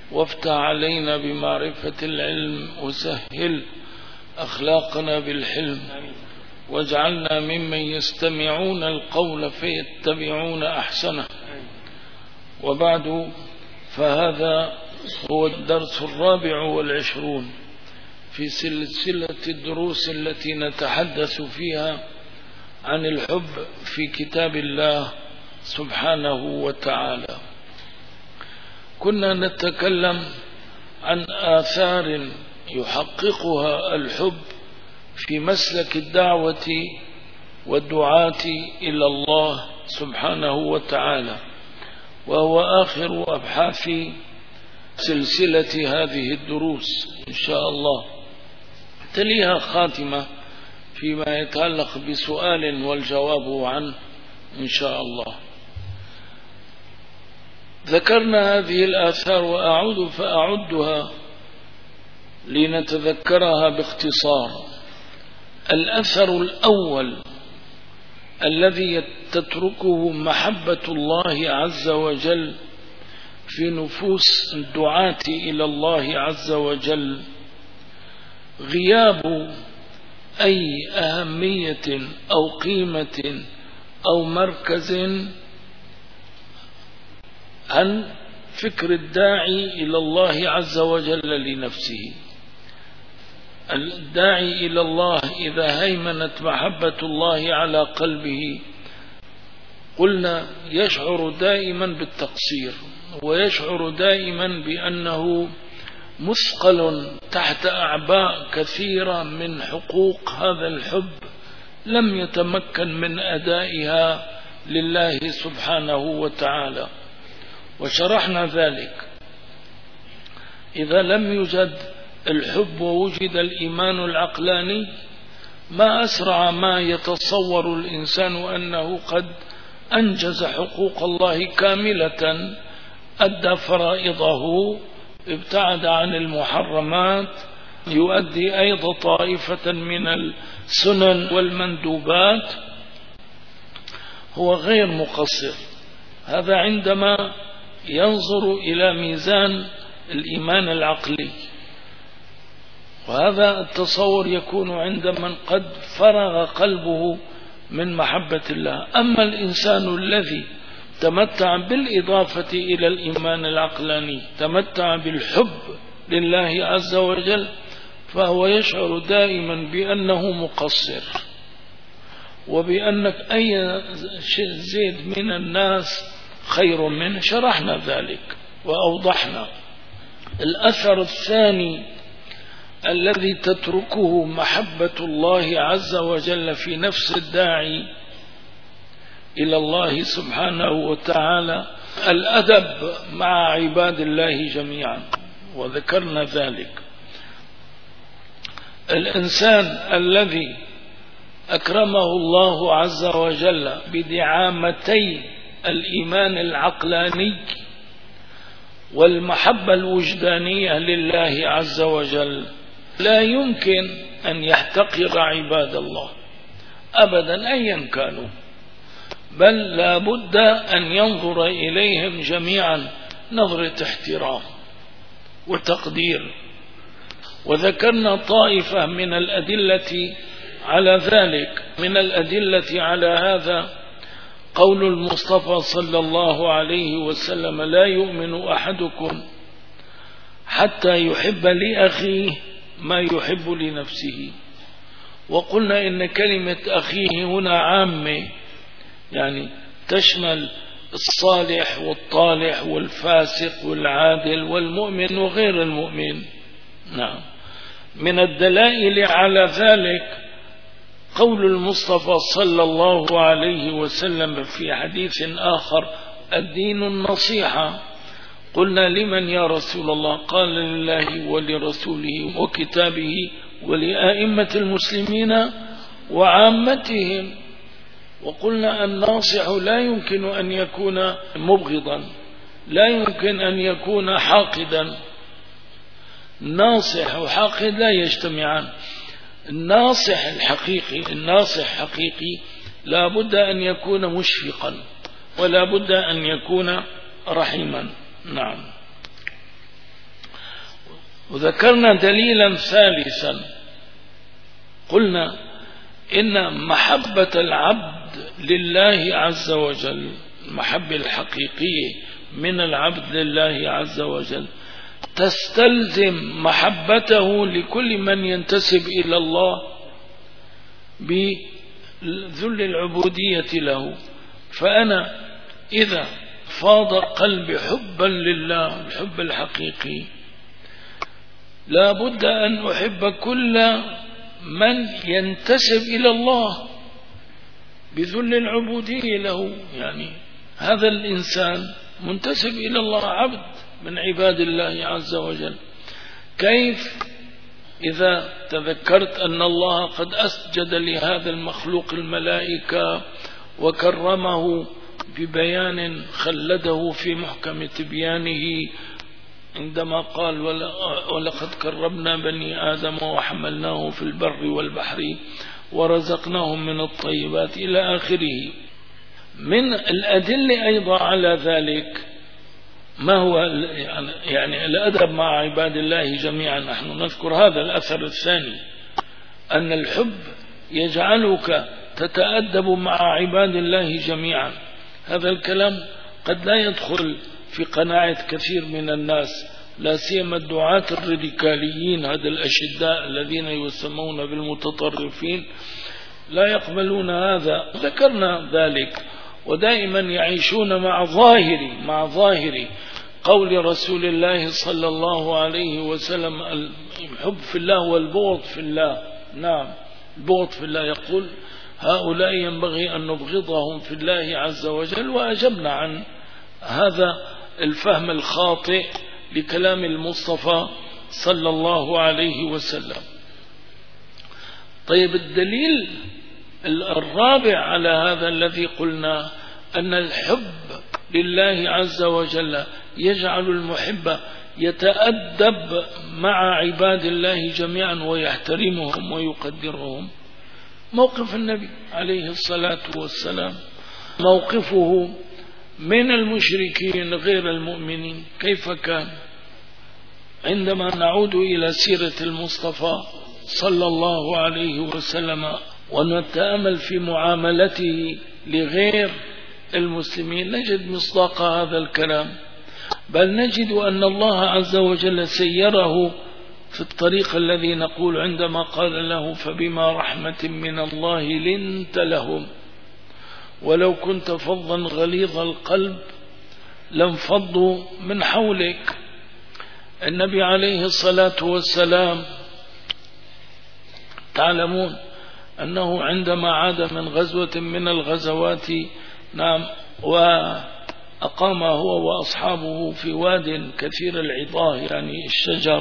وافتح علينا بمعرفة العلم وسهل أخلاقنا بالحلم واجعلنا ممن يستمعون القول فيتبعون أحسنه. وبعد، فهذا هو الدرس 24 في سلسلة الدروس التي نتحدث فيها عن الحب في كتاب الله سبحانه وتعالى. كنا نتكلم عن آثار يحققها الحب في مسلك الدعوة والدعاة إلى الله سبحانه وتعالى، وهو آخر أبحاث سلسلة هذه الدروس إن شاء الله. تليها خاتمة فيما يتعلق بسؤال والجواب عنه إن شاء الله. ذكرنا هذه الآثار وأعود فأعدها لنتذكرها باختصار. الأثر الأول الذي تتركه محبة الله عز وجل في نفوس الدعاة إلى الله عز وجل غياب أي أهمية أو قيمة أو مركز عن فكر الداعي إلى الله عز وجل لنفسه. الداعي إلى الله إذا هيمنت محبة الله على قلبه قلنا يشعر دائما بالتقصير، ويشعر دائما بأنه مثقل تحت أعباء كثيرة من حقوق هذا الحب لم يتمكن من أدائها لله سبحانه وتعالى. وشرحنا ذلك. إذا لم يوجد الحب ووجد الإيمان العقلاني ما أسرع ما يتصور الإنسان أنه قد أنجز حقوق الله كاملة، أدى فرائضه، ابتعد عن المحرمات، يؤدي أيضا طائفة من السنن والمندوبات، هو غير مقصر. هذا عندما ينظر إلى ميزان الإيمان العقلي، وهذا التصور يكون عند من قد فرغ قلبه من محبة الله. أما الإنسان الذي تمتع بالإضافة إلى الإيمان العقلاني، تمتع بالحب لله عز وجل، فهو يشعر دائما بأنه مقصر، وبأنك أي زيد من الناس خير منه. شرحنا ذلك وأوضحنا. الأثر الثاني الذي تتركه محبة الله عز وجل في نفس الداعي إلى الله سبحانه وتعالى الأدب مع عباد الله جميعا، وذكرنا ذلك. الإنسان الذي أكرمه الله عز وجل بدعامتي الإيمان العقلاني والمحبة الوجدانية لله عز وجل لا يمكن أن يحتقر عباد الله أبدا أيا كانوا، بل لا بد أن ينظر إليهم جميعا نظرة احترام وتقدير. وذكرنا طائفة من الأدلة على ذلك. من الأدلة على هذا قول المصطفى صلى الله عليه وسلم: لا يؤمن أحدكم حتى يحب لأخيه ما يحب لنفسه. وقلنا إن كلمة أخيه هنا عامة، يعني تشمل الصالح والطالح والفاسق والعادل والمؤمن وغير المؤمن. نعم. من الدلائل على ذلك قول المصطفى صلى الله عليه وسلم في حديث آخر: الدين النصيحة. قلنا: لمن يا رسول الله؟ قال: لله ولرسوله وكتابه ولأئمة المسلمين وعامتهم. وقلنا: الناصح لا يمكن أن يكون مبغضا، لا يمكن أن يكون حاقدا. ناصح وحاقد لا يجتمعان. الناصح حقيقي لا بد أن يكون مشفقا، ولا بد أن يكون رحيما. نعم. وذكرنا دليلا ثالثا، قلنا إن محبة العبد لله عز وجل، المحبة الحقيقية من العبد لله عز وجل، تستلزم محبته لكل من ينتسب إلى الله بذل العبودية له. فأنا إذا فاض قلبي حبا لله، الحب الحقيقي، لا بد أن أحب كل من ينتسب إلى الله بذل العبودية له. يعني هذا الإنسان منتسب إلى الله، عبد من عباد الله عز وجل. كيف إذا تذكرت أن الله قد أسجد لهذا المخلوق الملائكة وكرمه ببيان خلده في محكم تبيانه عندما قال ولقد كرمنا بني آدم وحملناه في البر والبحر ورزقناهم من الطيبات إلى آخره. من الأدلة أيضا على ذلك ما هو يعني الأدب مع عباد الله جميعا. نحن نذكر هذا الأثر الثاني، أن الحب يجعلك تتأدب مع عباد الله جميعا. هذا الكلام قد لا يدخل في قناعة كثير من الناس، لا سيما الدعاة الراديكاليين، هذا الأشداء الذين يسمون بالمتطرفين، لا يقبلون هذا. ذكرنا ذلك، ودائما يعيشون مع ظاهر قول رسول الله صلى الله عليه وسلم: الحب في الله والبغض في الله. نعم، البغض في الله، يقول هؤلاء ينبغي أن نبغضهم في الله عز وجل. وأجبنا عن هذا الفهم الخاطئ لكلام المصطفى صلى الله عليه وسلم. طيب، الدليل الرابع على هذا الذي قلنا، أن الحب لله عز وجل يجعل المحب يتأدب مع عباد الله جميعا ويحترمهم ويقدرهم. موقف النبي عليه الصلاة والسلام، موقفه من المشركين غير المؤمنين كيف كان؟ عندما نعود إلى سيرة المصطفى صلى الله عليه وسلم ونتأمل في معاملته لغير المسلمين، نجد مصداق هذا الكلام، بل نجد أن الله عز وجل سيره في الطريق الذي نقول عندما قال له: فبما رحمة من الله لنت لهم ولو كنت فظا غليظ القلب لانفضوا من حولك. النبي عليه الصلاة والسلام تعلمون أنه عندما عاد من غزوة من الغزوات، نعم، وأقام هو وأصحابه في واد كثير العظاه، يعني الشجر،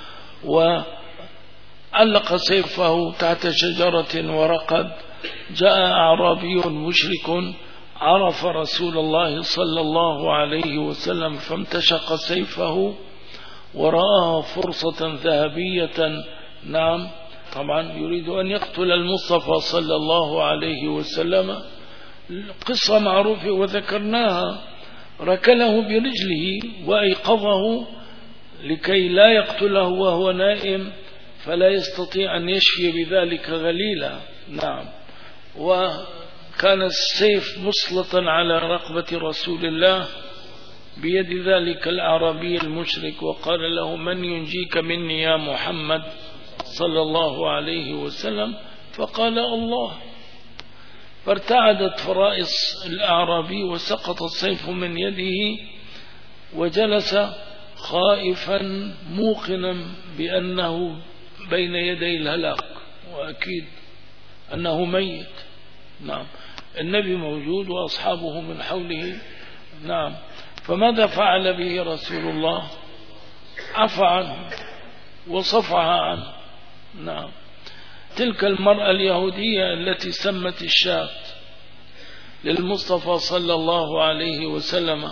وعلق سيفه تحت شجرة ورقد. جاء أعرابي مشرك عرف رسول الله صلى الله عليه وسلم فامتشق سيفه ورآه فرصة ذهبية، نعم، طبعا يريد أن يقتل المصطفى صلى الله عليه وسلم. قصة معروفة وذكرناها، ركله برجله وأيقظه لكي لا يقتله وهو نائم، فلا يستطيع أن يشفي بذلك غليلا. نعم، وكان السيف مسلطا على رقبة رسول الله بيد ذلك الأعرابي المشرك، وقال له: من ينجيك مني يا محمد صلى الله عليه وسلم؟ فقال: الله. فارتعدت فرائص الأعرابي وسقط السيف من يده، وجلس خائفا موقنا بأنه بين يدي الهلاك، وأكيد أنه ميت. نعم، النبي موجود وأصحابه من حوله. نعم، فماذا فعل به رسول الله؟ عفى عنه وصفح عنه. نعم، تلك المرأة اليهودية التي سمت الشاة للمصطفى صلى الله عليه وسلم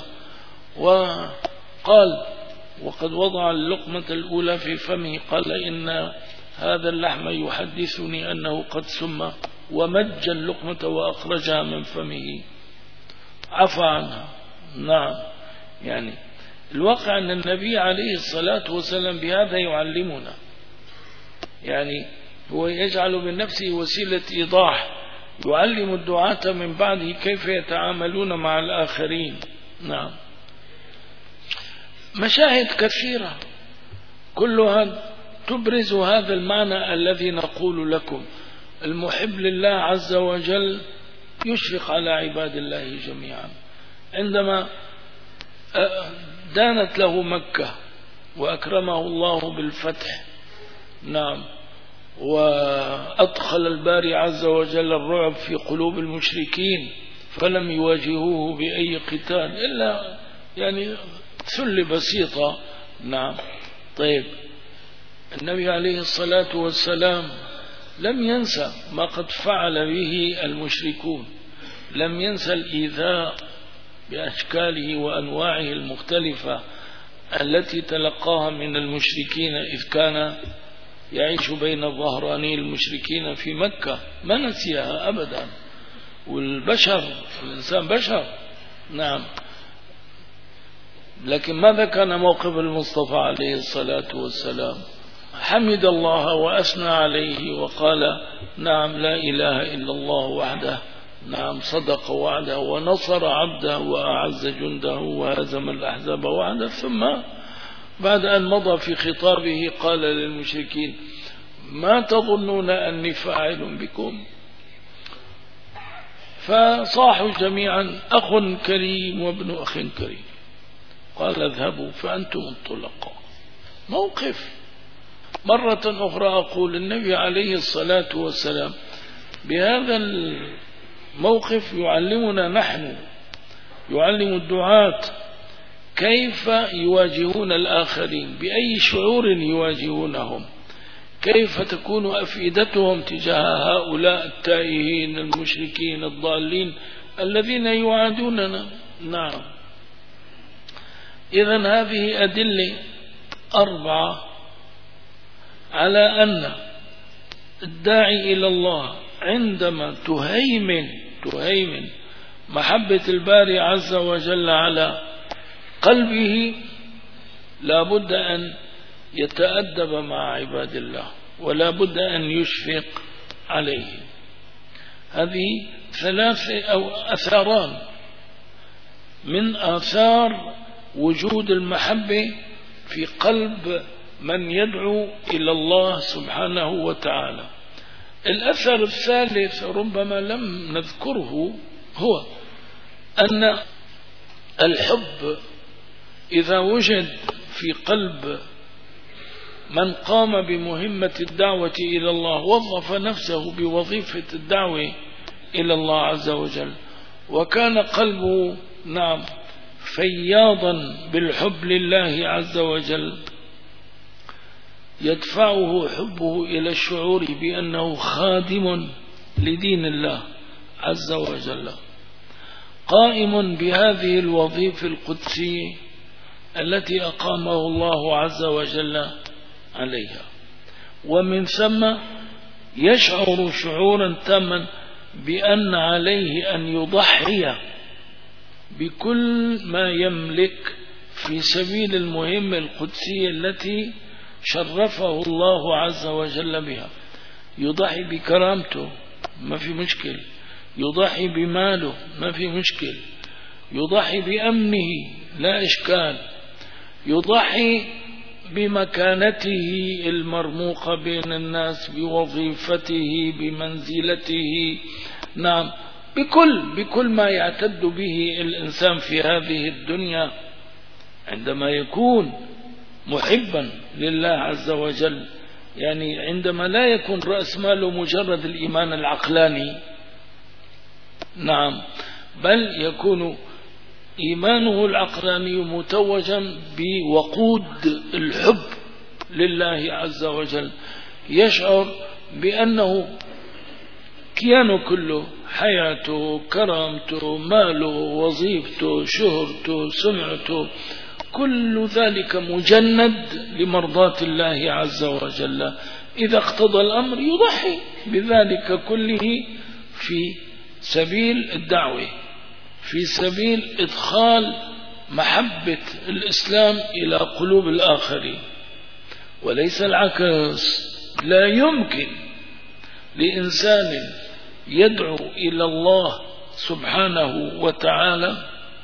وقال، وقد وضع اللقمة الأولى في فمه، قال: إن هذا اللحم يحدثني أنه قد سمى، ومج اللقمة وأخرجها من فمه، عفى عنها. نعم، يعني الواقع أن النبي عليه الصلاة والسلام بهذا يعلمنا، يعني هو يجعل من نفسه وسيلة إيضاح، يعلم الدعاة من بعده كيف يتعاملون مع الآخرين. نعم، مشاهد كثيرة كلها تبرز هذا المعنى الذي نقول لكم. المحب لله عز وجل يشفق على عباد الله جميعا. عندما دانت له مكة وأكرمه الله بالفتح، نعم، وأدخل الباري عز وجل الرعب في قلوب المشركين فلم يواجهوه بأي قتال إلا يعني ثل بسيطة. نعم، طيب، النبي عليه الصلاة والسلام لم ينسى ما قد فعل به المشركون، لم ينسى الإيذاء بأشكاله وأنواعه المختلفة التي تلقاها من المشركين إذ كان يعيش بين ظهراني المشركين في مكة، ما نسيها أبدا. والبشر، الإنسان بشر. نعم، لكن ماذا كان موقف المصطفى عليه الصلاة والسلام؟ حمد الله وأثنى عليه وقال نعم لا إله إلا الله وحده، نعم صدق وعده ونصر عبده وأعز جنده وهزم الأحزاب وحده. ثم بعد أن مضى في خطابه قال للمشركين ما تظنون أني فاعل بكم؟ فصاحوا جميعا أخ كريم وابن أخ كريم. قال اذهبوا فأنتم الطلقاء. موقف. مرة أخرى أقول النبي عليه الصلاة والسلام بهذا الموقف يعلمنا نحن، يعلم الدعاة كيف يواجهون الآخرين، بأي شعور يواجهونهم، كيف تكون أفئدتهم تجاه هؤلاء التائهين المشركين الضالين الذين يعادوننا. نعم، إذن هذه أدلة 4 على أن الداعي إلى الله عندما تهيمن محبة الباري عز وجل على قلبه لا بد أن يتأدب مع عباد الله ولا بد أن يشفق عليه. هذه 3 أو أثاران من آثار وجود المحبة في قلب من يدعو إلى الله سبحانه وتعالى. الأثر الثالث ربما لم نذكره هو أن الحب إذا وجد في قلب من قام بمهمة الدعوة إلى الله وظف نفسه بوظيفة الدعوة إلى الله عز وجل وكان قلبه نعم فياضا بالحب لله عز وجل، يدفعه حبه إلى الشعور بأنه خادم لدين الله عز وجل، قائم بهذه الوظيفة القدسية التي أقامه الله عز وجل عليها. ومن ثم يشعر شعورا تاما بأن عليه أن يضحي بكل ما يملك في سبيل المهمة القدسية التي شرفه الله عز وجل بها. يضحي بكرامته ما في مشكل، يضحي بماله ما في مشكل، يضحي بأمنه لا إشكال، يضحي بمكانته المرموقة بين الناس، بوظيفته، بمنزلته، نعم بكل ما يعتد به الإنسان في هذه الدنيا. عندما يكون محبا لله عز وجل، يعني عندما لا يكون رأس ماله مجرد الإيمان العقلاني، نعم، بل يكون إيمانه العقلاني متوجا بوقود الحب لله عز وجل، يشعر بأنه كيانه كله، حياته، كرامته، ماله، وظيفته، شهرته، سمعته، كل ذلك مجند لمرضاة الله عز وجل. إذا اقتضى الأمر يضحي بذلك كله في سبيل الدعوة، في سبيل إدخال محبة الإسلام إلى قلوب الآخرين، وليس العكس. لا يمكن لإنسان يدعو إلى الله سبحانه وتعالى،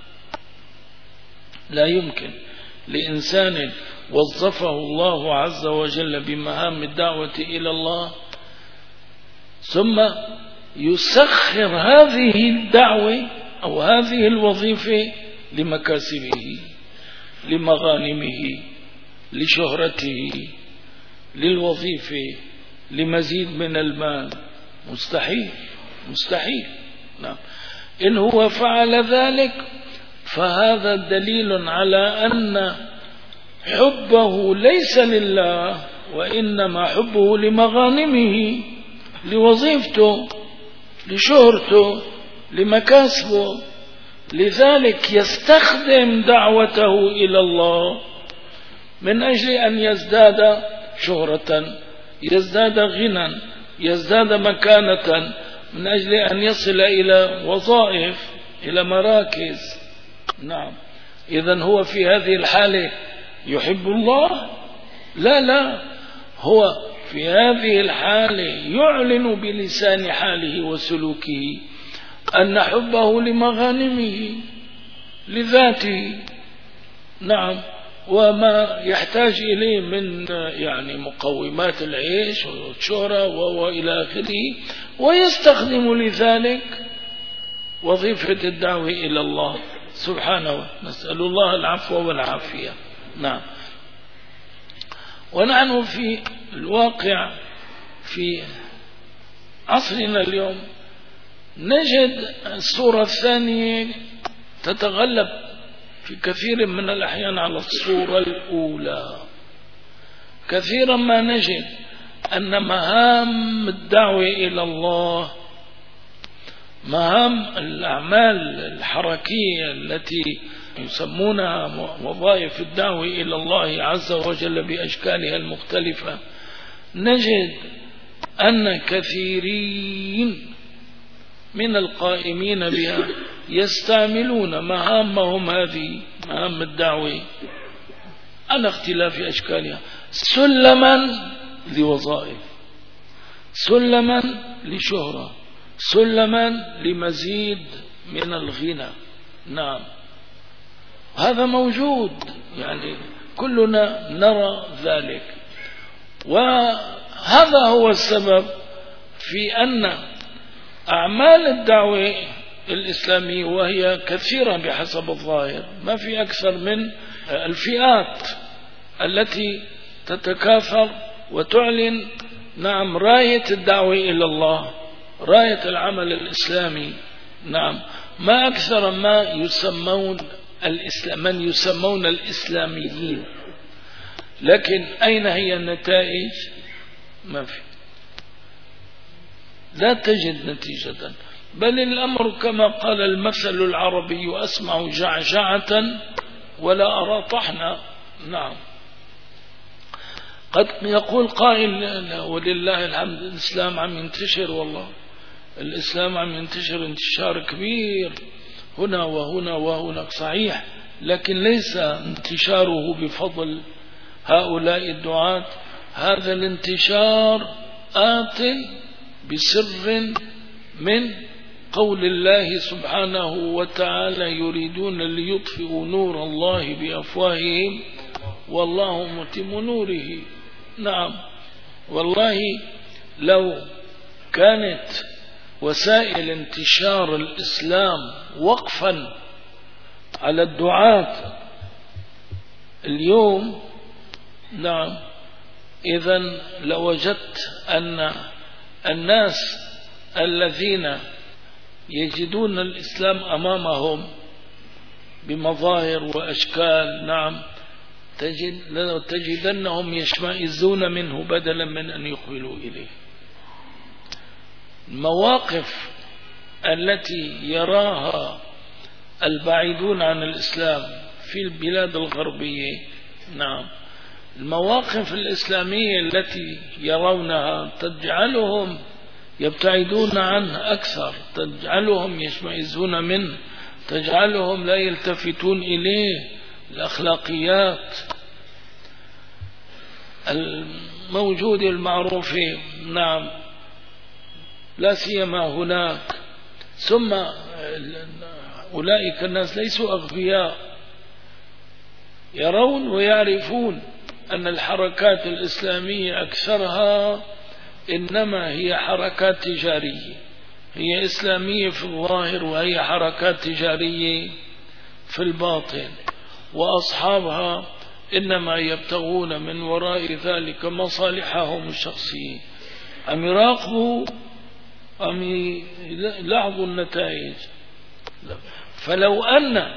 لا يمكن لإنسان وظفه الله عز وجل بمهام الدعوة إلى الله ثم يسخر هذه الدعوة أو هذه الوظيفة لمكاسبه، لمغانمه، لشهرته، للوظيفة، لمزيد من المال. مستحيل، مستحيل. نعم. إن هو فعل ذلك فهذا دليل على أن حبه ليس لله، وإنما حبه لمغانمه، لوظيفته، لشهرته، لمكاسبه. لذلك يستخدم دعوته إلى الله من أجل أن يزداد شهرة، يزداد غنى، يزداد مكانة، من أجل أن يصل إلى وظائف، إلى مراكز. نعم. إذن هو في هذه الحالة يحب الله؟ لا لا، هو في هذه الحالة يعلن بلسان حاله وسلوكه أن حبه لمغانمه، لذاته. نعم. وما يحتاج إليه من يعني مقومات العيش والشهرة وإلى آخره، ويستخدم لذلك وظيفة الدعوة إلى الله سبحانه. نسأل الله العفو والعافية. نعم. ونحن في الواقع في عصرنا اليوم نجد الصورة الثانية تتغلب في كثير من الأحيان على الصورة الأولى. كثيرا ما نجد أن مهام الدعوة إلى الله، مهام الأعمال الحركية التي يسمونها وظائف الدعوة إلى الله عز وجل بأشكالها المختلفة، نجد أن كثيرين من القائمين بها يستعملون مهامهم هذه، مهام الدعوة على اختلاف أشكالها، سلما لوظائف، سلما لشهرة، سلما لمزيد من الغنى. نعم. هذا موجود، يعني كلنا نرى ذلك. وهذا هو السبب في أن أعمال الدعوة الإسلامية، وهي كثيرة بحسب الظاهر، ما في أكثر من الفئات التي تتكاثر وتعلن نعم راية الدعوة إلى الله، راية العمل الإسلامي. نعم. ما أكثر ما يسمون من يسمون الإسلاميين، لكن أين هي النتائج؟ ما في، لا تجد نتيجة. بل الأمر كما قال المثل العربي: أسمع جعجعة ولا أرى طحنا. نعم. قد يقول قائل: ولله الحمد الإسلام عم ينتشر، والله الإسلام عم ينتشر انتشار كبير هنا وهنا وهناك، صحيح، لكن ليس انتشاره بفضل هؤلاء الدعاة. هذا الانتشار آت بسر من قول الله سبحانه وتعالى: يريدون ليطفئوا نور الله بأفواههم والله متم نوره. نعم. والله لو كانت وسائل انتشار الإسلام وقفا على الدعاة اليوم، نعم، إذن لوجدت أن الناس الذين يجدون الإسلام أمامهم بمظاهر وأشكال، نعم، تجدنهم يشمئزون منه بدلا من أن يقبلوا إليه. المواقف التي يراها البعيدون عن الإسلام في البلاد الغربية، نعم، المواقف الإسلامية التي يرونها تجعلهم يبتعدون عنه أكثر، تجعلهم يشمئزون منه، تجعلهم لا يلتفتون إليه، الأخلاقيات الموجود المعروف، نعم، لا سيما هناك. ثم أولئك الناس ليسوا أغبياء، يرون ويعرفون أن الحركات الإسلامية أكثرها إنما هي حركات تجارية، هي إسلامية في الظاهر وهي حركات تجارية في الباطن، وأصحابها إنما يبتغون من وراء ذلك مصالحهم الشخصية. أم يراقبوا أم يلاحظوا النتائج؟ فلو أن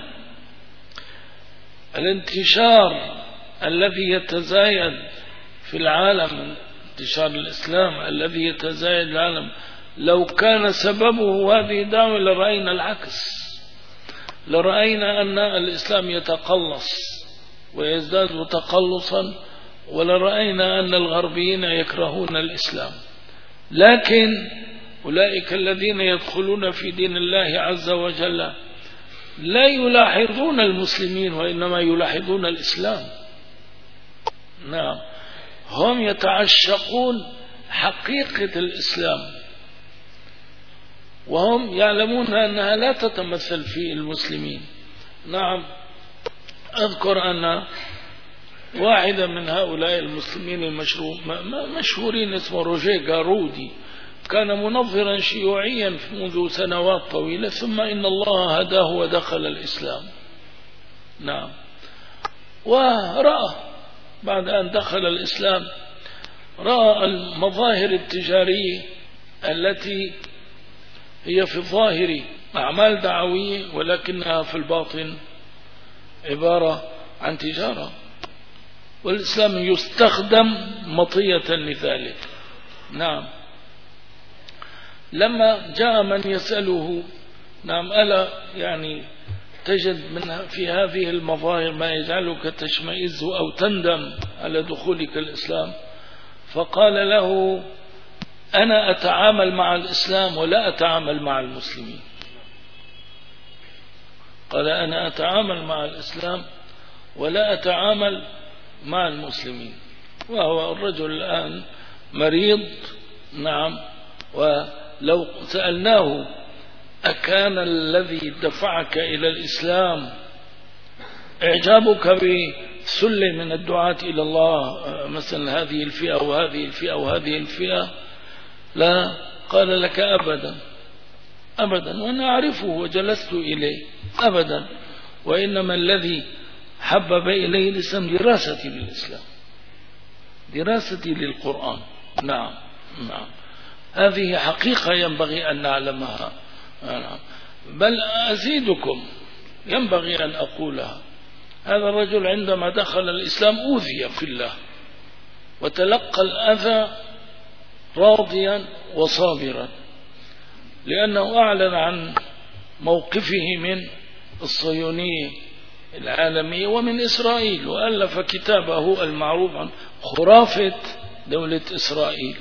الانتشار الذي يتزايد في العالم، انتشار الإسلام الذي يتزايد العالم، لو كان سببه هذه الدعوة لرأينا العكس، لرأينا أن الإسلام يتقلص ويزداد تقلصا، ولرأينا أن الغربيين يكرهون الإسلام. لكن أولئك الذين يدخلون في دين الله عز وجل لا يلاحظون المسلمين وإنما يلاحظون الإسلام. نعم، هم يتعشقون حقيقة الإسلام، وهم يعلمون أنها لا تتمثل في المسلمين. نعم، أذكر أن واحدا من هؤلاء المسلمين المشهورين اسمه روجيه غارودي، كان منظرا شيوعيا منذ سنوات طويلة، ثم إن الله هداه ودخل الإسلام. نعم، ورأى بعد أن دخل الإسلام رأى المظاهر التجارية التي هي في الظاهر أعمال دعوية ولكنها في الباطن عبارة عن تجارة، والإسلام يستخدم مطية لذلك. نعم، لما جاء من يسأله، نعم، ألا يعني تجد من في هذه المظاهر ما يجعلك تشمئز أو تندم على دخولك الإسلام؟ فقال له: أنا أتعامل مع الإسلام ولا أتعامل مع المسلمين. قال: أنا أتعامل مع الإسلام ولا أتعامل مع المسلمين. وهو الرجل الآن مريض. نعم، ولو سألناه: أكان الذي دفعك إلى الإسلام إعجابك بسلة من الدعاة إلى الله، مثلا هذه الفئة وهذه الفئة وهذه الفئة؟ لا. قال: لك أبدا أبدا، وأنا أعرفه وجلست إليه، أبدا، وإنما الذي حبب إليه الإسلام دراستي للإسلام، دراستي للقرآن. نعم نعم، هذه حقيقة ينبغي أن نعلمها. بل أزيدكم ينبغي أن أقولها: هذا الرجل عندما دخل الإسلام أوذي في الله، وتلقى الأذى راضيا وصابرا، لأنه أعلن عن موقفه من الصهيونية العالمية ومن إسرائيل، وألف كتابه المعروف عن خرافة دولة إسرائيل.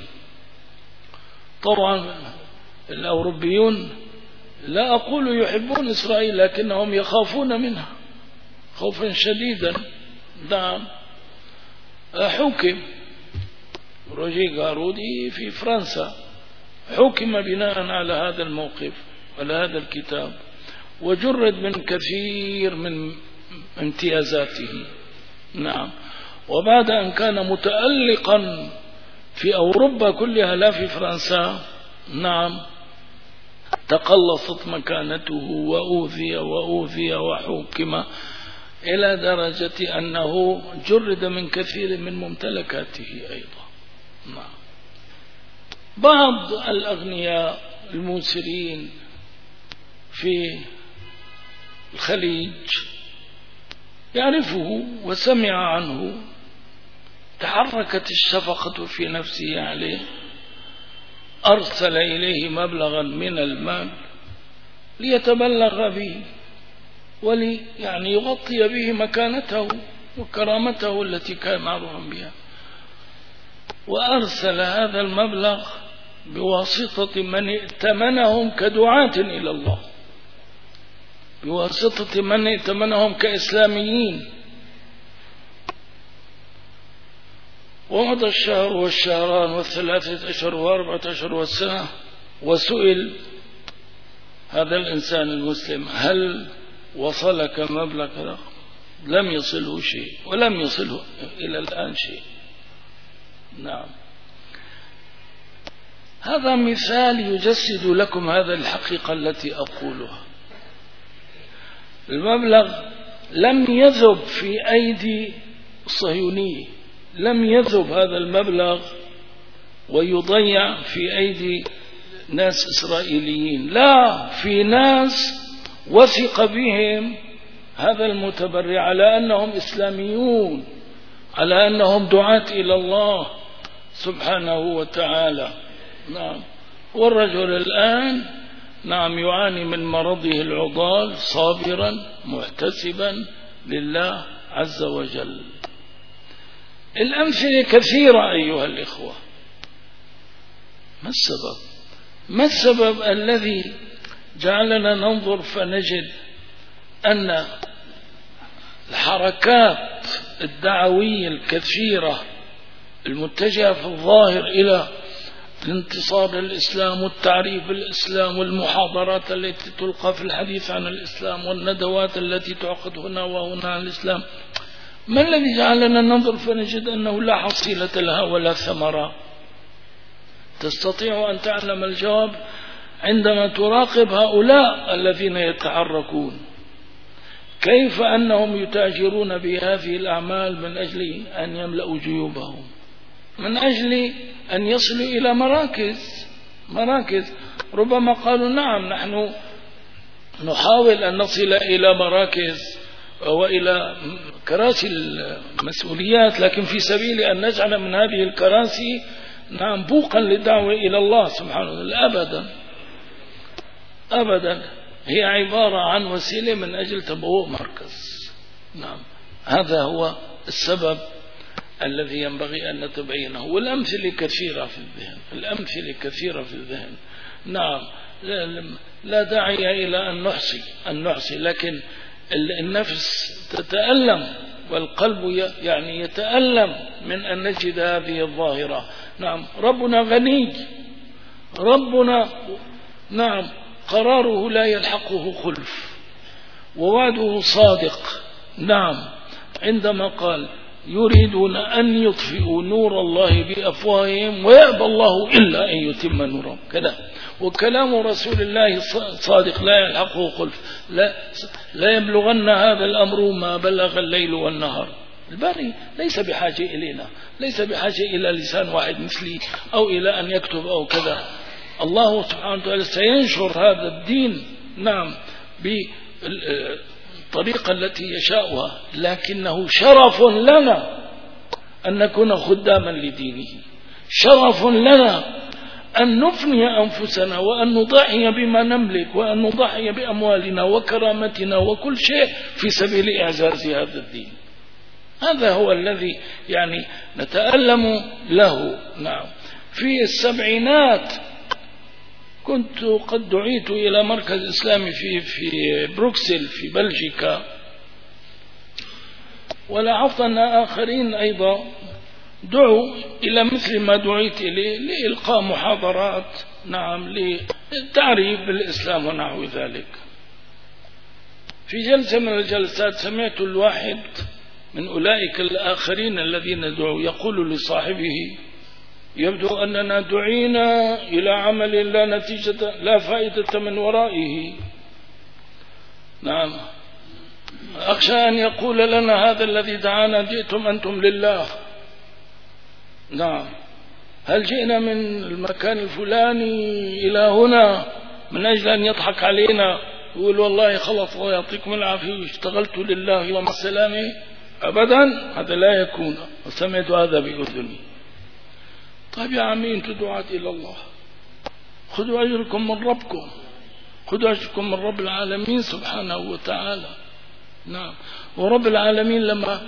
طبعا الأوروبيون لا أقول يحبون إسرائيل، لكنهم يخافون منها خوفا شديدا. نعم، حكم روجيه غارودي في فرنسا، حكم بناء على هذا الموقف على هذا الكتاب، وجرد من كثير من امتيازاته. نعم، وبعد أن كان متألقا في أوروبا كلها لا في فرنسا، نعم، تقلصت مكانته وأوذي وحكم إلى درجة أنه جرد من كثير من ممتلكاته أيضا. نعم، بعض الأغنياء الموسرين في الخليج يعرفه وسمع عنه، تحركت الشفقة في نفسه عليه، أرسل إليه مبلغا من المال ليتبلغ به يعني يغطي به مكانته وكرامته التي كان معروفا بها، وأرسل هذا المبلغ بواسطة من ائتمنهم كدعاة إلى الله. بواسطة من ائتمنهم كإسلاميين. ومضى الشهر والشهران والثلاثة أشهر وأربعة أشهر والسنة، وسئل هذا الإنسان المسلم هل وصلك مبلغ؟ لم يصله شيء، ولم يصله إلى الآن شيء. نعم، هذا مثال يجسد لكم هذا الحقيقة التي أقولها. المبلغ لم يذب في أيدي الصهيونية، لم يذب هذا المبلغ ويضيع في أيدي ناس إسرائيليين، لا، في ناس وثق بهم هذا المتبرع على أنهم إسلاميون، على أنهم دعاة إلى الله سبحانه وتعالى. نعم، والرجل الآن نعم يعاني من مرضه العضال صابرا محتسبا لله عز وجل. الأمثلة كثيرة أيها الإخوة. ما السبب الذي جعلنا ننظر فنجد أن الحركات الدعوية الكثيرة المتجهة في الظاهر إلى الانتصار للإسلام والتعريف بالإسلام والمحاضرات التي تلقى في الحديث عن الإسلام والندوات التي تعقد هنا وهنا عن الإسلام، ما الذي جعلنا ننظر فنجد أنه لا حصيلة لها ولا ثمرة؟ تستطيع أن تعلم الجواب عندما تراقب هؤلاء الذين يتحركون، كيف أنهم يتاجرون بهذه الأعمال من أجل أن يملأوا جيوبهم، من أجل أن يصلوا إلى مراكز. ربما قالوا نعم نحن نحاول أن نصل إلى مراكز وإلى كراسي المسؤوليات، لكن في سبيل أن نجعل من هذه الكراسي نعم بوقا للدعوة إلى الله سبحانه وتعالى. أبدا، هي عبارة عن وسيلة من أجل تبوء مركز. نعم، هذا هو السبب الذي ينبغي أن نتبينه. والأمثلة كثيرة في الذهن. نعم، لا داعي إلى أن نحصي، لكن النفس تتألم والقلب يعني يتألم من أن نجد هذه الظاهرة. نعم، ربنا غني، ربنا نعم قراره لا يلحقه خلف، ووعده صادق. نعم، عندما قال يريدون أن يطفئوا نور الله بأفواههم ويأبى الله إلا أن يتم نوره، كذا. وكلام رسول الله صادق لا يلحقه خلف، لا يبلغن هذا الأمر ما بلغ الليل والنهار. الباري ليس بحاجة إلينا، ليس بحاجة إلى لسان واحد مثلي أو إلى أن يكتب أو كذا. الله سبحانه وتعالى سينشر هذا الدين نعم بالطريقة التي يشاءها، لكنه شرف لنا أن نكون خداما لدينه، شرف لنا أن نفني أنفسنا وأن نضحي بما نملك وأن نضحي بأموالنا وكرامتنا وكل شيء في سبيل إعزاز هذا الدين. هذا هو الذي يعني نتألم له. نعم، في السبعينات كنت قد دعيت إلى مركز إسلامي في بروكسل في بلجيكا، ولاحظت أن آخرين أيضا دعوا إلى مثل ما دعيت إليه لإلقاء محاضرات نعم للتعريف بالإسلام ونحو ذلك. في جلسة من الجلسات سمعت الواحد من أولئك الآخرين الذين دعوا يقول لصاحبه يبدو أننا دعينا إلى عمل لا نتيجة لا فائدة من ورائه. نعم، أخشى أن يقول لنا هذا الذي دعانا جئتم أنتم لله. نعم، هل جئنا من المكان الفلاني إلى هنا من أجل أن يضحك علينا يقول والله خلص الله يعطيكم العافية اشتغلت لله يوم السلامة؟ أبدا، هذا لا يكون. وسمعت هذا بأذني. طيب يا عمي، انتم دعاة إلى الله، خذوا أجركم من ربكم، خذوا أجركم من رب العالمين سبحانه وتعالى. نعم، ورب العالمين لما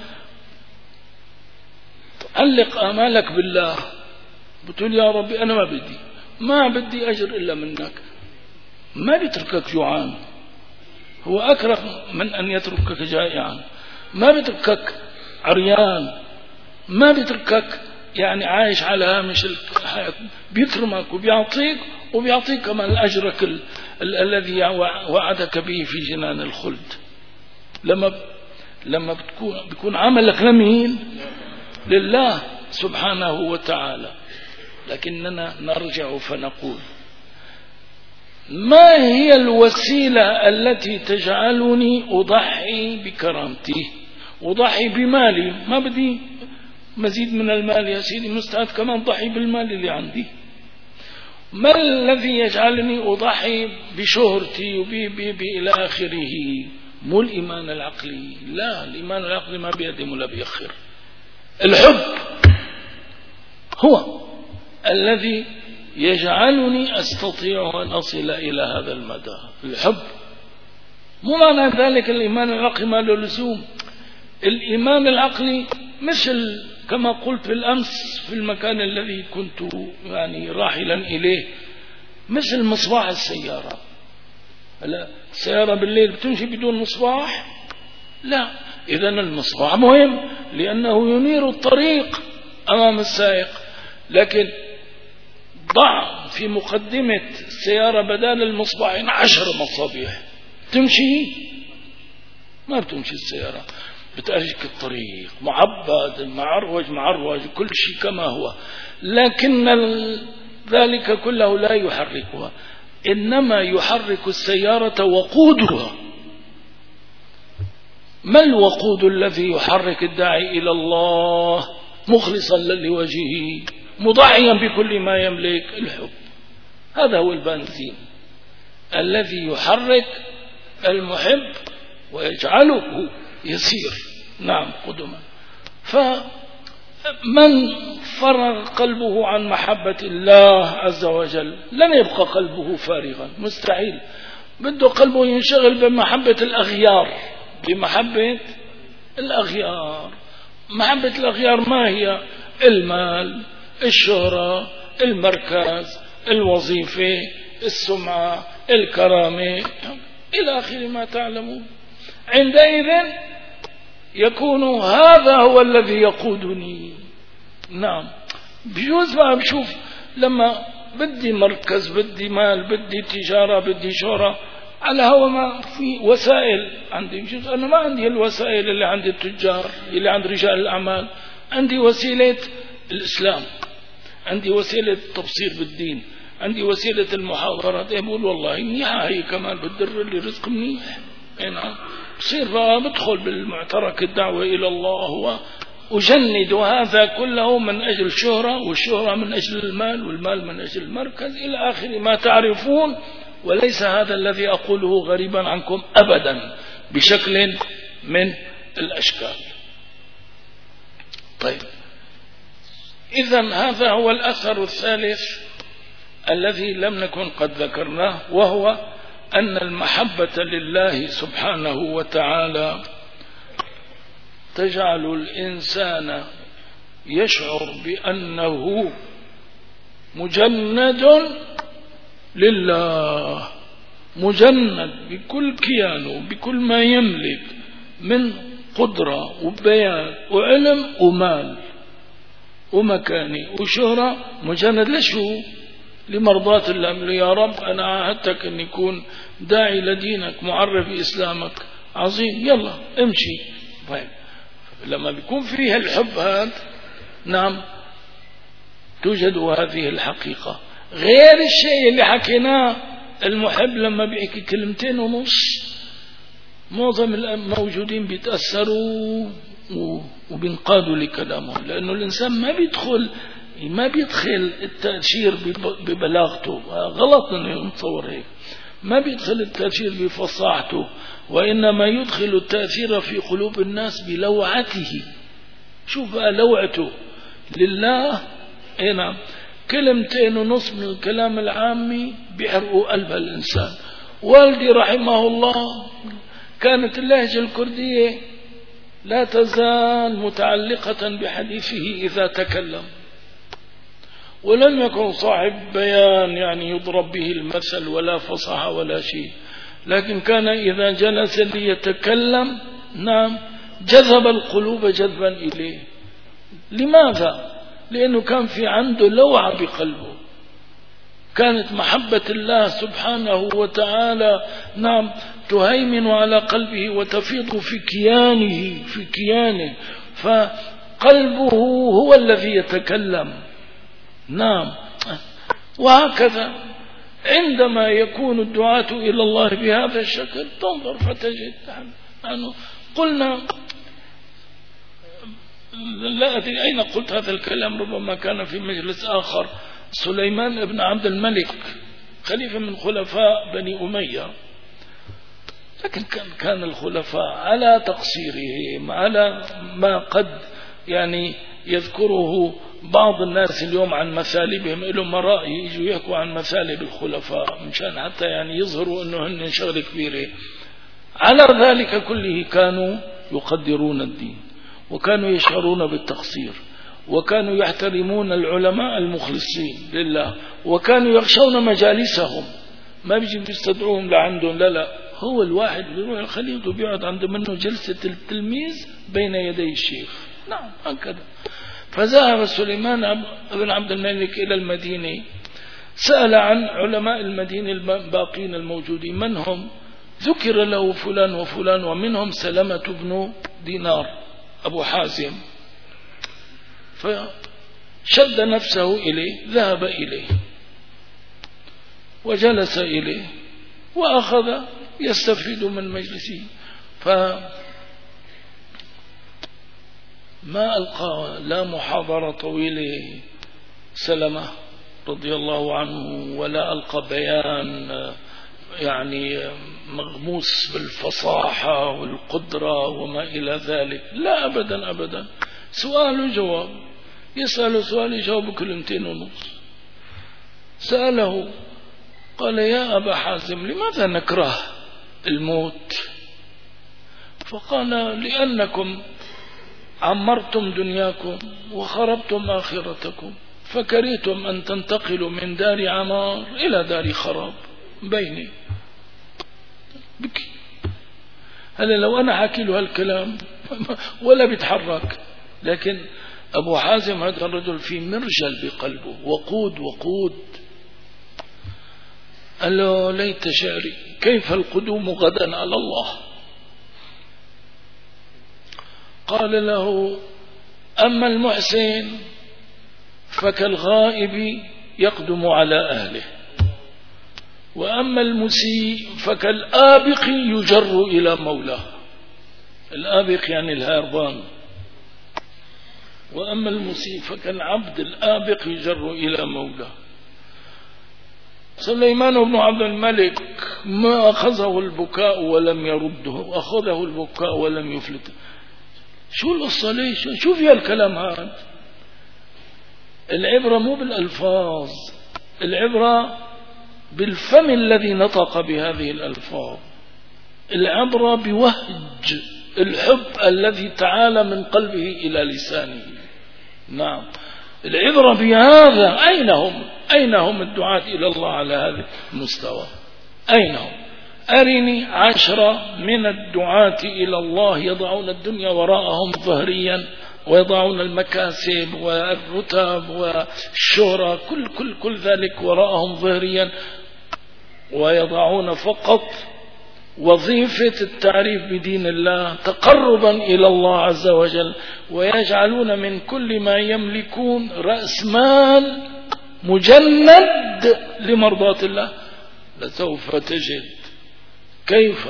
علق آمالك بالله بتقول يا ربي أنا ما بدي أجر إلا منك، ما بيتركك جوعان، هو أكره من أن يتركك جائعا، ما بيتركك عريان، ما بيتركك يعني عايش على هامش الحياة، بيكرمك وبيعطيك كمان أجرك الذي وعدك به في جنان الخلد. لما بيكون عملك لمين؟ لله سبحانه وتعالى. لكننا نرجع فنقول: ما هي الوسيلة التي تجعلني أضحي بكرامتي، أضحي بمالي؟ ما بدي مزيد من المال يا سيدي، مستعد كمان ضحي بالمال اللي عندي. ما الذي يجعلني أضحي بشهرتي إلى آخره؟ مو الإيمان العقلي، لا، الإيمان العقلي ما بيقدم ولا بيأخر. الحب هو الذي يجعلني أستطيع أن أصل إلى هذا المدى. الحب، مو معنى ذلك الإيمان العقلي ما له لزوم. الإيمان العقلي مثل كما قلت بالأمس في المكان الذي كنت يعني راحلا إليه، مثل مصباح السيارة. السيارة بالليل بتمشي بدون مصباح؟ لا. إذن المصباح مهم لأنه ينير الطريق أمام السائق، لكن ضع في مقدمة السيارة بدال المصباحين 10 مصابيح، تمشي؟ ما بتمشي السيارة، بتأرجك الطريق معبد معروج كل شيء كما هو، لكن ذلك كله لا يحركها، إنما يحرك السيارة وقودها. ما الوقود الذي يحرك الداعي إلى الله مخلصا لوجهه مضحيا بكل ما يملك؟ الحب. هذا هو البنزين الذي يحرك المحب ويجعله يسير قدما. فمن فرغ قلبه عن محبة الله عز وجل لن يبقى قلبه فارغا، مستحيل. بده قلبه ينشغل بمحبة الأغيار، بمحبة الأغيار. محبة الأغيار ما هي؟ المال، الشهرة، المركز، الوظيفة، السمعة، الكرامة، إلى آخر ما تعلمون. عندئذ يكون هذا هو الذي يقودني. بجوز ما بشوف لما بدي مركز، بدي مال، بدي تجارة، بدي شهرة، على هو ما في وسائل عندي. بجوز أنا ما عندي الوسائل اللي عند التجار، اللي عند رجال الأعمال. عندي وسيلة الإسلام، عندي وسيلة التبصير بالدين، عندي وسيلة المحاضرات. بقول والله منيحة هي كمان، بتدر لي رزق منيح. بصير بدخل بالمعترك الدعوة إلى الله وأجند، وهذا كله من أجل الشهرة، والشهرة من أجل المال، والمال من أجل المركز، إلى آخر ما تعرفون. وليس هذا الذي أقوله غريبا عنكم أبدا بشكل من الأشكال. طيب، إذن هذا هو الأثر الثالث الذي لم نكن قد ذكرناه، وهو أن المحبة لله سبحانه وتعالى تجعل الإنسان يشعر بأنه مجند لله، مجند بكل كيانه، بكل ما يملك من قدرة وبيان وعلم ومال ومكاني وشهرة. مجند لشو؟ لمرضاة الله. يا رب أنا عاهدتك أن يكون داعي لدينك، معرف إسلامك، عظيم، يلا امشي. طيب، لما بيكون فيها الحب هذا توجد هذه الحقيقة. غير الشيء اللي حكيناه، المحب لما بيحكي 2.5 كلمة معظم الموجودين بيتأثروا وبينقادوا لكلامه، لأنه الإنسان ما بيدخل التأثير ببلاغته. غلط أنه نتصور هيك. ما بيدخل التأثير بفصاحته، وإنما يدخل التأثير في قلوب الناس بلوعته. شوف بقى لوعته لله. 2.5 من الكلام العامي بيحرقوا قلب الإنسان. والدي رحمه الله كانت اللهجة الكردية لا تزال متعلقة بحديثه إذا تكلم، ولم يكن صاحب بيان يعني يضرب به المثل ولا فصحى ولا شيء، لكن كان إذا جلس ليتكلم نعم جذب القلوب جذبا إليه. لماذا؟ لأنه كان في عنده لوعة بقلبه، كانت محبة الله سبحانه وتعالى نعم تهيمن على قلبه وتفيض في كيانه فقلبه هو الذي يتكلم. نعم. وهكذا عندما يكون الدعاة إلى الله بهذا الشكل تنظر فتجد أنه قلنا لا أدري أين قلت هذا الكلام، ربما كان في مجلس آخر. سليمان بن عبد الملك خليفة من خلفاء بني أمية، لكن كان الخلفاء على تقصيرهم، على ما قد يعني يذكره بعض الناس اليوم عن مثالبهم، لهم مرائي يجوا يحكوا عن مثالب الخلفاء مشان حتى يعني يظهروا أنه هن شغل كبيرة. على ذلك كله كانوا يقدرون الدين، وكانوا يشعرون بالتقصير، وكانوا يحترمون العلماء المخلصين لله، وكانوا يخشون مجالسهم، ما بيجي بيستدعوهم لعندهم، لا هو الواحد بيروح الخليل وبيقعد عنده منه جلسة التلميذ بين يدي الشيخ. نعم هكذا. فذهب سليمان بن عبد الملك إلى المدينة، سأل عن علماء المدينة الباقين الموجودين من هم، ذكر له فلان وفلان، ومنهم سلمة بن دينار أبو حازم، فشد نفسه إليه، ذهب إليه وجلس إليه وأخذ يستفيد من مجلسه. فما ألقى لا محاضرة طويلة سلمة رضي الله عنه، ولا ألقى بيان يعني مغموس بالفصاحة والقدرة وما إلى ذلك، لا أبدا أبدا. سؤال وجواب، يسأل سؤال يجاوب كلمتين ونص. سأله قال يا أبا حازم لماذا نكره الموت؟ فقال لأنكم عمرتم دنياكم وخربتم آخرتكم، فكرهتم أن تنتقلوا من دار عمار إلى دار خراب بيني. بكي. هلا لو أنا حكي له هالكلام ولا بيتحرك، لكن أبو حازم هذا الرجل في مرجل بقلبه، وقود. قال له ليت شعري كيف القدوم غدا على الله. قال له أما المحسن فكالغائب يقدم على أهله، وأما المسيء فكالآبق يجر إلى مولاه. الآبق يعني الهربان، وأما المسيء فكالعبد الآبق يجر إلى مولاه. سليمان بن عبد الملك ما أخذه البكاء ولم يرده، أخذه البكاء ولم يفلته. شو القصة ليش؟ شو فيها الكلام هذا؟ العبرة مو بالألفاظ، العبرة بالفم الذي نطق بهذه الألفاظ، العبرة بوهج الحب الذي تعالى من قلبه إلى لسانه. نعم العبرة بهذا. أين هم الدعاة إلى الله على هذا المستوى؟ أين هم؟ أرني 10 من الدعاة إلى الله يضعون الدنيا وراءهم ظهريا، ويضعون المكاسب والرتب والشهرة كل ذلك وراءهم ظهريا، ويضعون فقط وظيفة التعريف بدين الله تقربا إلى الله عز وجل، ويجعلون من كل ما يملكون رأس مال مجند لمرضاة الله. لسوف تجد كيف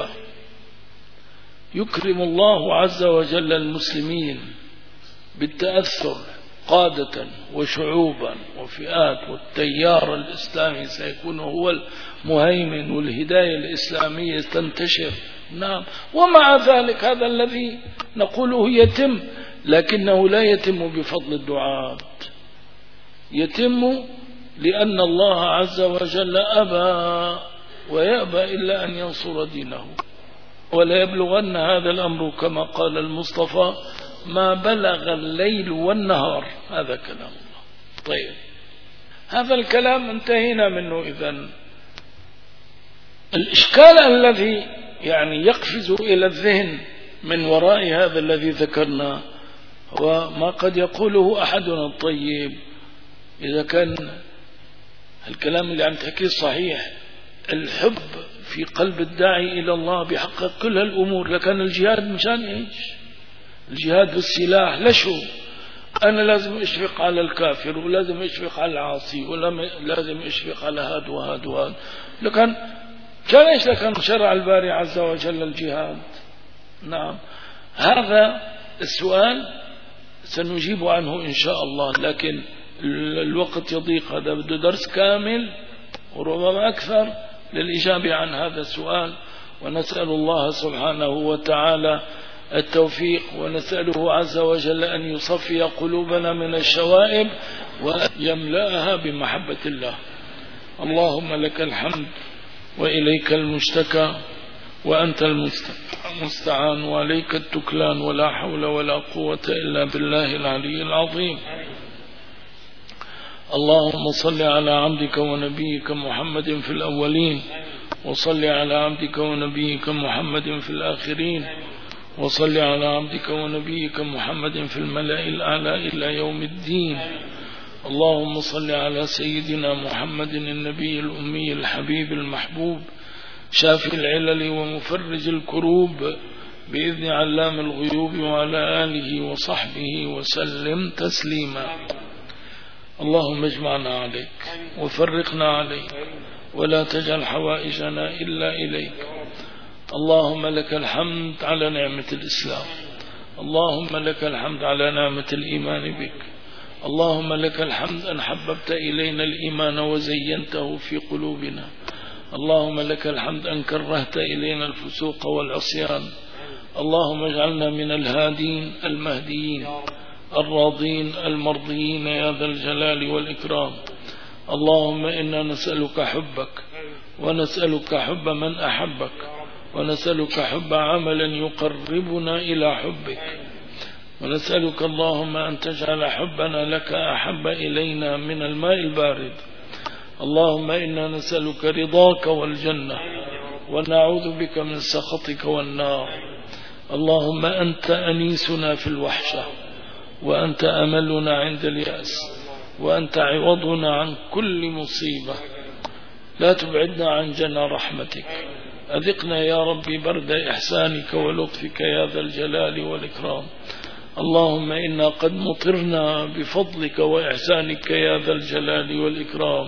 يكرم الله عز وجل المسلمين بالتأثر قادة وشعوبا وفئات، والتيار الإسلامي سيكون هو المهيمن، والهداية الإسلامية تنتشر. نعم. ومع ذلك هذا الذي نقوله يتم، لكنه لا يتم بفضل الدعاة، يتم لأن الله عز وجل أبى ويأبى إلا أن ينصر دينه. ولا يبلغن هذا الأمر كما قال المصطفى ما بلغ الليل والنهار. هذا كلام الله. طيب هذا الكلام انتهينا منه. إذن الإشكال الذي يعني يقفز إلى الذهن من وراء هذا الذي ذكرنا هو ما قد يقوله أحدنا الطيب: إذا كان الكلام اللي عم تحكيه صحيح، الحب في قلب الداعي إلى الله بيحقق كل هالأمور، لكن الجهاد مشان إيش؟ الجهاد بالسلاح لشو؟ أنا لازم أشفق على الكافر، ولازم أشفق على العاصي، ولازم أشفق على هاد وهاد وهاد. لكن كان إيش لكن شرع الباري عز وجل الجهاد؟ نعم، هذا السؤال سنجيب عنه إن شاء الله، لكن الوقت يضيق، هذا بده درس كامل وربما أكثر للإجابة عن هذا السؤال. ونسأل الله سبحانه وتعالى التوفيق، ونسأله عز وجل أن يصفي قلوبنا من الشوائب ويملأها بمحبة الله. اللهم لك الحمد وإليك المشتكى وأنت المستعان وعليك التكلان، ولا حول ولا قوة إلا بالله العلي العظيم. اللهم صل على عبدك ونبيك محمد في الأولين، وصل على عبدك ونبيك محمد في الآخرين، وصل على عبدك ونبيك محمد في الملأ الأعلى إلى يوم الدين. اللهم صل على سيدنا محمد النبي الأمي الحبيب المحبوب، شافي العلل ومفرج الكروب، بإذن علام الغيوب، وعلى آله وصحبه وسلم تسليما. اللهم اجمعنا عليك وفرقنا عليك، ولا تجعل حوائجنا إلا إليك. اللهم لك الحمد على نعمة الإسلام، اللهم لك الحمد على نعمة الإيمان بك، اللهم لك الحمد أن حببت إلينا الإيمان وزينته في قلوبنا، اللهم لك الحمد أن كرهت إلينا الفسوق والعصيان. اللهم اجعلنا من الهادين المهديين الراضين المرضيين يا ذا الجلال والإكرام. اللهم إنا نسألك حبك، ونسألك حب من أحبك، ونسألك حب عملا يقربنا إلى حبك، ونسألك اللهم أن تجعل حبنا لك أحب إلينا من الماء البارد. اللهم إنا نسألك رضاك والجنة، ونعوذ بك من سخطك والنار. اللهم أنت أنيسنا في الوحشة، وأنت أملنا عند اليأس، وأنت عوضنا عن كل مصيبة. لا تبعدنا عن جنى رحمتك، أذقنا يا ربي برد إحسانك ولطفك يا ذا الجلال والإكرام. اللهم إنا قد مطرنا بفضلك وإحسانك يا ذا الجلال والإكرام،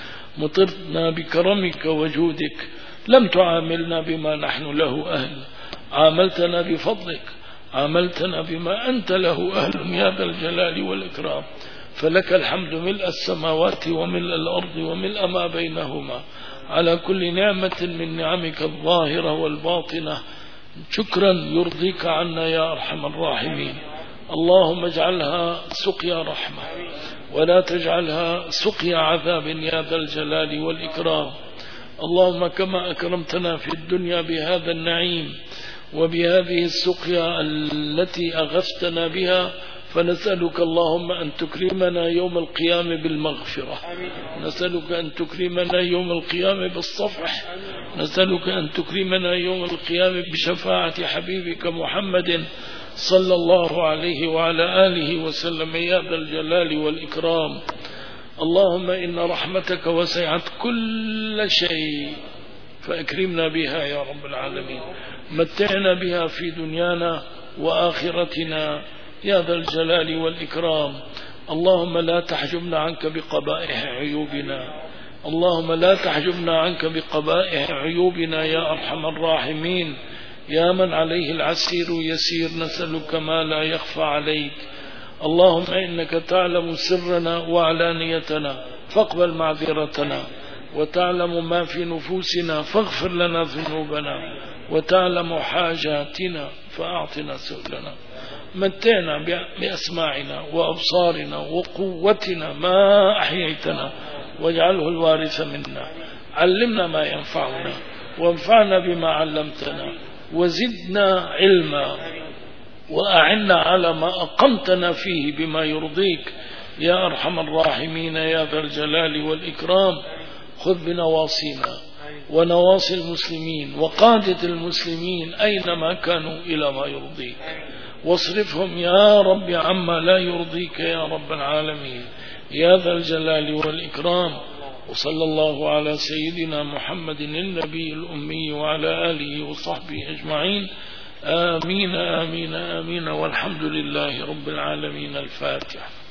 مطرنا بكرمك وجودك، لم تعاملنا بما نحن له أهل، عاملتنا بفضلك، عاملتنا بما أنت له أهل يا ذا الجلال والإكرام. فلك الحمد ملء السماوات وملء الأرض وملء ما بينهما على كل نعمة من نعمك الظاهرة والباطنة، شكرا يرضيك عنا يا أرحم الراحمين. اللهم اجعلها سقيا رحمة، ولا تجعلها سقيا عذاب يا ذا الجلال والإكرام. اللهم كما أكرمتنا في الدنيا بهذا النعيم وبهذه السقيا التي أغثتنا بها، فنسألك اللهم أن تكرمنا يوم القيامة بالمغفرة، نسألك أن تكرمنا يوم القيامة بالصفح، نسألك أن تكرمنا يوم القيامة بشفاعة حبيبك محمد صلى الله عليه وعلى آله وسلم يا ذا الجلال والإكرام. اللهم إن رحمتك وسعت كل شيء، فأكرمنا بها يا رب العالمين، متعنا بها في دنيانا وآخرتنا يا ذا الجلال والإكرام. اللهم لا تحجبنا عنك بقبائح عيوبنا، اللهم لا تحجبنا عنك بقبائح عيوبنا يا أرحم الراحمين. يا من عليه العسير يسير، نسألك ما لا يخفى عليك. اللهم إنك تعلم سرنا وعلانيتنا، فاقبل معذرتنا، وتعلم ما في نفوسنا، فاغفر لنا ذنوبنا، وتعلم حاجاتنا فأعطنا سؤلنا. متعنا بأسماعنا وأبصارنا وقوتنا ما أحييتنا، واجعله الوارث منا. علمنا ما ينفعنا، وانفعنا بما علمتنا، وزدنا علما، وأعنا على ما أقمتنا فيه بما يرضيك يا أرحم الراحمين يا ذا الجلال والإكرام. خذ بنواصينا ونواصي المسلمين وقادة المسلمين أينما كانوا إلى ما يرضيك، واصرفهم يا رب عما لا يرضيك يا رب العالمين يا ذا الجلال والإكرام. وصلى الله على سيدنا محمد النبي الأمي وعلى آله وصحبه أجمعين. آمين آمين آمين، والحمد لله رب العالمين. الفاتحة.